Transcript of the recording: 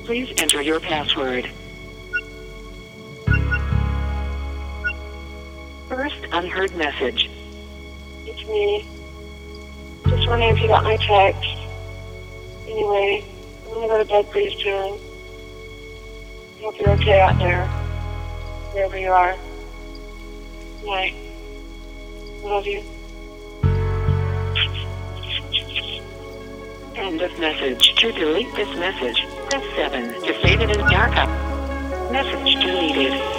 Please enter your password. First unheard message. It's me. Just wondering if you got my text. Anyway, I'm gonna go to bed pretty soon. Hope you're okay out there, wherever you are. Good night. I love you. End of message. To delete this message, press 7. To save it as backup. Message deleted.